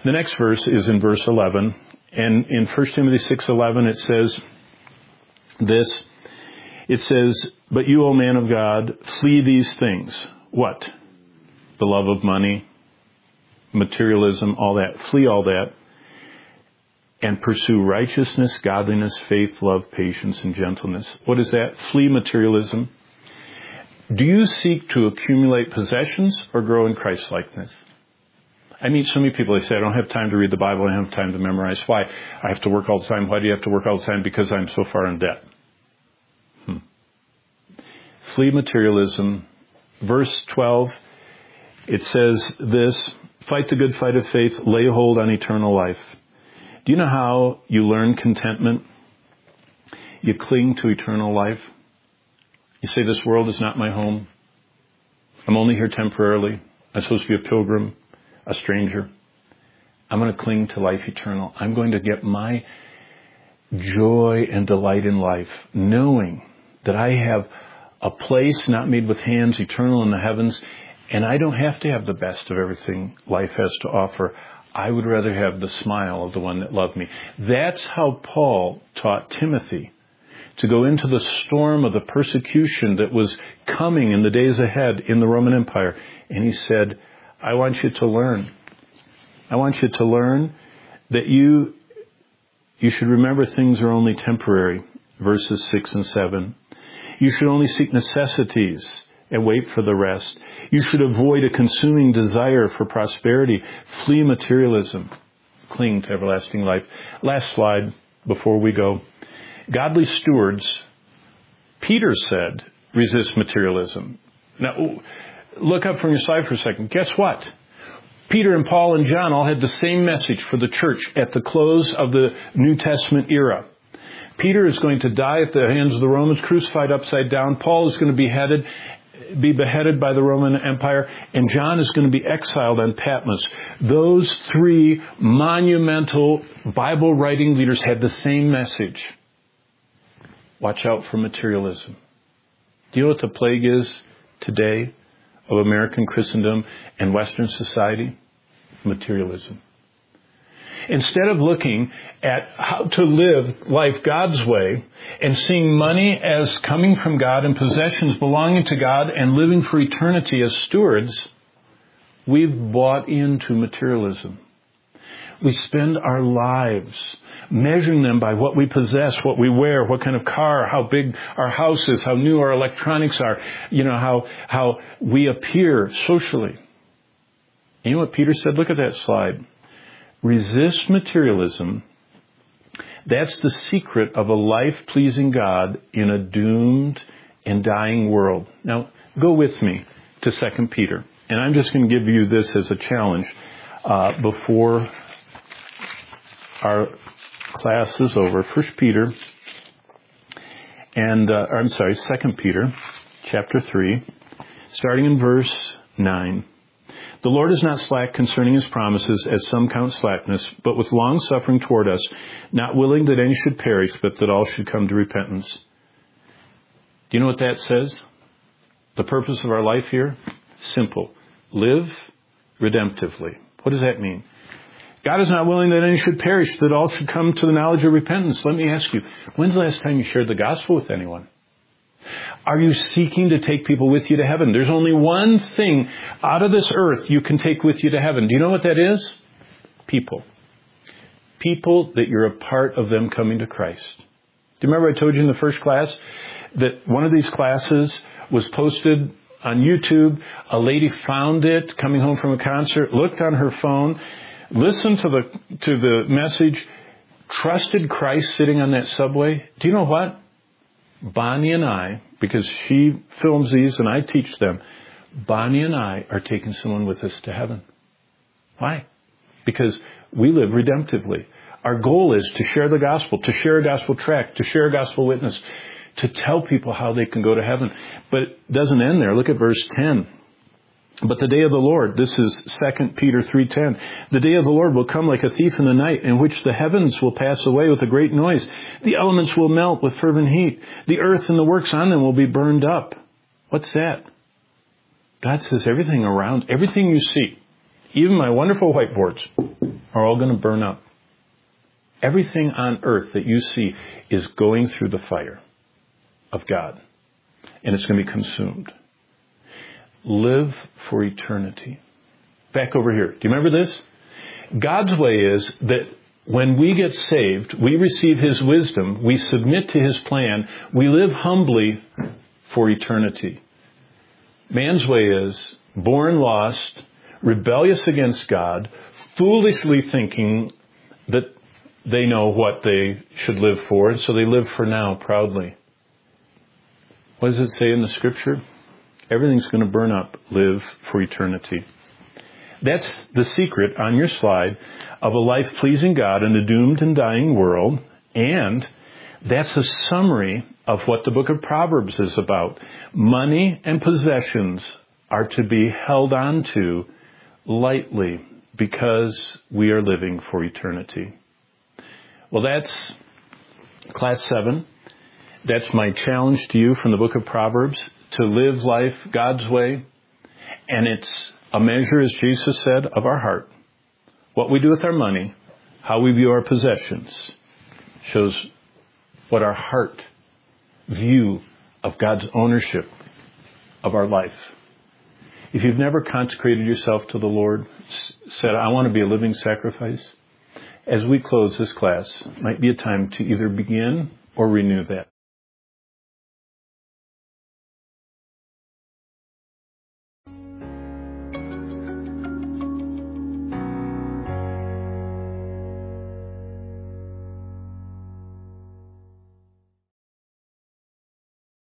The next verse is in verse 11. And in 1 Timothy 6:11 it says this. It says, "But you, O man of God, flee these things." What? The love of money, materialism, all that. Flee all that. And pursue righteousness, godliness, faith, love, patience, and gentleness. What is that? Flee materialism. Do you seek to accumulate possessions or grow in Christ-likeness? I meet so many people, they say, I don't have time to read the Bible, I don't have time to memorize. Why? I have to work all the time. Why do you have to work all the time? Because I'm so far in debt. Flee materialism. Verse 12, it says this, "Fight the good fight of faith, lay hold on eternal life." Do you know how you learn contentment? You cling to eternal life. You say, this world is not my home. I'm only here temporarily. I'm supposed to be a pilgrim, a stranger. I'm going to cling to life eternal. I'm going to get my joy and delight in life, knowing that I have a place not made with hands, eternal in the heavens, and I don't have to have the best of everything life has to offer. I would rather have the smile of the one that loved me. That's how Paul taught Timothy to go into the storm of the persecution that was coming in the days ahead in the Roman Empire. And he said, I want you to learn. I want you to learn that you should remember things are only temporary. Verses 6 and 7. You should only seek necessities and wait for the rest. You should avoid a consuming desire for prosperity. Flee materialism. Cling to everlasting life. Last slide before we go. Godly stewards, Peter said, resist materialism. Now, look up from your slide for a second. Guess what? Peter and Paul and John all had the same message for the church at the close of the New Testament era. Peter is going to die at the hands of the Romans, crucified upside down. Paul is going to be beheaded by the Roman Empire. And John is going to be exiled on Patmos. Those three monumental Bible-writing leaders had the same message. Watch out for materialism. Do you know what the plague is today of American Christendom and Western society? Materialism. Instead of looking at how to live life God's way and seeing money as coming from God and possessions belonging to God and living for eternity as stewards, we've bought into materialism. We spend our lives measuring them by what we possess, what we wear, what kind of car, how big our house is, how new our electronics are, how we appear socially. You know what Peter said? Look at that slide. Resist materialism. That's the secret of a life pleasing God in a doomed and dying world. Now, go with me to 2 Peter. And I'm just going to give you this as a challenge before our class is over. 2 Peter, Second Peter, chapter 3, starting in verse 9. The Lord is not slack concerning His promises, as some count slackness, but with long suffering toward us, not willing that any should perish, but that all should come to repentance. Do you know what that says? The purpose of our life here? Simple. Live redemptively. What does that mean? God is not willing that any should perish, that all should come to the knowledge of repentance. Let me ask you, when's the last time you shared the gospel with anyone? Are you seeking to take people with you to heaven? There's only one thing out of this earth you can take with you to heaven. Do you know what that is? People. People that you're a part of them coming to Christ. Do you remember I told you in the first class that one of these classes was posted on YouTube? A lady found it coming home from a concert, looked on her phone, listened to the message, trusted Christ sitting on that subway. Do you know what? Bonnie and I, because she films these and I teach them, Bonnie and I are taking someone with us to heaven. Why? Because we live redemptively. Our goal is to share the gospel, to share a gospel tract, to share a gospel witness, to tell people how they can go to heaven. But it doesn't end there. Look at verse 10. But the day of the Lord, this is 2 Peter 3:10. The day of the Lord will come like a thief in the night, in which the heavens will pass away with a great noise. The elements will melt with fervent heat. The earth and the works on them will be burned up. What's that? God says everything around, everything you see, even my wonderful whiteboards, are all going to burn up. Everything on earth that you see is going through the fire of God, and it's going to be consumed. Live for eternity. Back over here. Do you remember this? God's way is that when we get saved, we receive His wisdom, we submit to His plan, we live humbly for eternity. Man's way is born lost, rebellious against God, foolishly thinking that they know what they should live for, and so they live for now proudly. What does it say in the Scripture? Everything's going to burn up. Live for eternity. That's the secret on your slide of a life pleasing God in a doomed and dying world. And that's a summary of what the book of Proverbs is about. Money and possessions are to be held on to lightly because we are living for eternity. Well, that's class 7. That's my challenge to you from the book of Proverbs, to live life God's way. And it's a measure, as Jesus said, of our heart. What we do with our money, how we view our possessions, shows what our heart view of God's ownership of our life. If you've never consecrated yourself to the Lord, said, I want to be a living sacrifice, as we close this class, might be a time to either begin or renew that.